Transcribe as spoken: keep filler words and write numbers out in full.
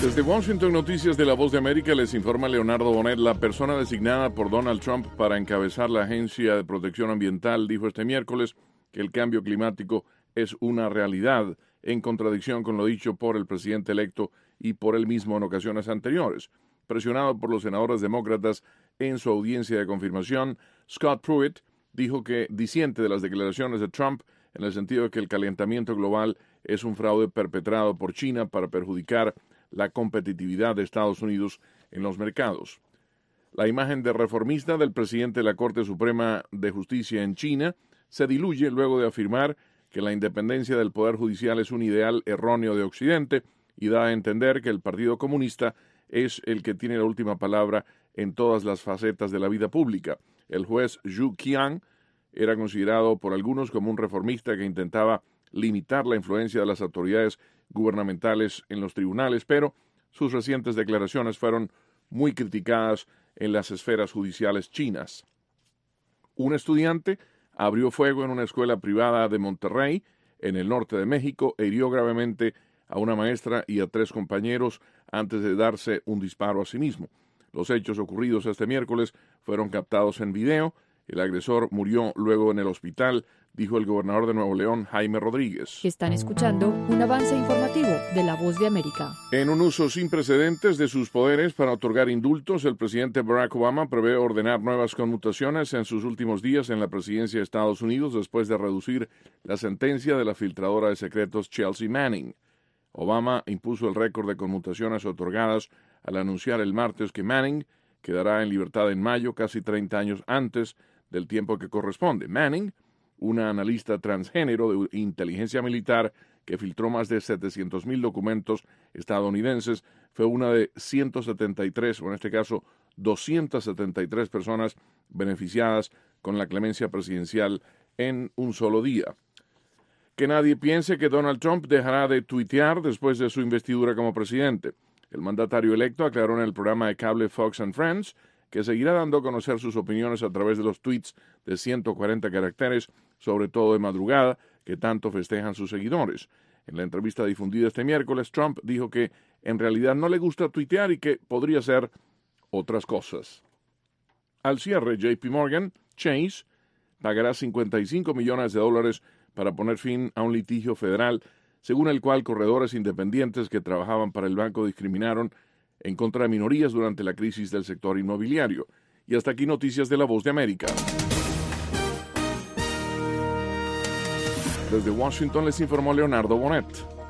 Desde Washington, Noticias de La Voz de América, les informa Leonardo Bonet. La persona designada por Donald Trump para encabezar la Agencia de Protección Ambiental dijo este miércoles que el cambio climático es una realidad, en contradicción con lo dicho por el presidente electo y por él mismo en ocasiones anteriores. Presionado por los senadores demócratas en su audiencia de confirmación, Scott Pruitt dijo que disiente de las declaraciones de Trump en el sentido de que el calentamiento global es un fraude perpetrado por China para perjudicar la competitividad de Estados Unidos en los mercados. La imagen de reformista del presidente de la Corte Suprema de Justicia en China se diluye luego de afirmar que la independencia del Poder Judicial es un ideal erróneo de Occidente y da a entender que el Partido Comunista es el que tiene la última palabra en todas las facetas de la vida pública. El juez Zhu Qiang era considerado por algunos como un reformista que intentaba limitar la influencia de las autoridades gubernamentales en los tribunales, pero sus recientes declaraciones fueron muy criticadas en las esferas judiciales chinas. Un estudiante abrió fuego en una escuela privada de Monterrey, en el norte de México, e hirió gravemente a una maestra y a tres compañeros antes de darse un disparo a sí mismo. Los hechos ocurridos este miércoles fueron captados en video. El agresor murió luego en el hospital, dijo el gobernador de Nuevo León, Jaime Rodríguez. Están escuchando un avance informativo de La Voz de América. En un uso sin precedentes de sus poderes para otorgar indultos, el presidente Barack Obama prevé ordenar nuevas conmutaciones en sus últimos días en la presidencia de Estados Unidos después de reducir la sentencia de la filtradora de secretos Chelsea Manning. Obama impuso el récord de conmutaciones otorgadas al anunciar el martes que Manning quedará en libertad en mayo, casi treinta años antes del tiempo que corresponde. Manning, una analista transgénero de inteligencia militar que filtró más de setecientos mil documentos estadounidenses, fue una de ciento setenta y tres, o en este caso doscientas setenta y tres personas beneficiadas con la clemencia presidencial en un solo día. Que nadie piense que Donald Trump dejará de tuitear después de su investidura como presidente. El mandatario electo aclaró en el programa de cable Fox and Friends que seguirá dando a conocer sus opiniones a través de los tweets de ciento cuarenta caracteres, sobre todo de madrugada, que tanto festejan sus seguidores. En la entrevista difundida este miércoles, Trump dijo que en realidad no le gusta tuitear y que podría ser otras cosas. Al cierre, J P Morgan Chase pagará cincuenta y cinco millones de dólares para poner fin a un litigio federal, según el cual corredores independientes que trabajaban para el banco discriminaron en contra de minorías durante la crisis del sector inmobiliario. Y hasta aquí Noticias de La Voz de América. Desde Washington les informó Leonardo Bonet.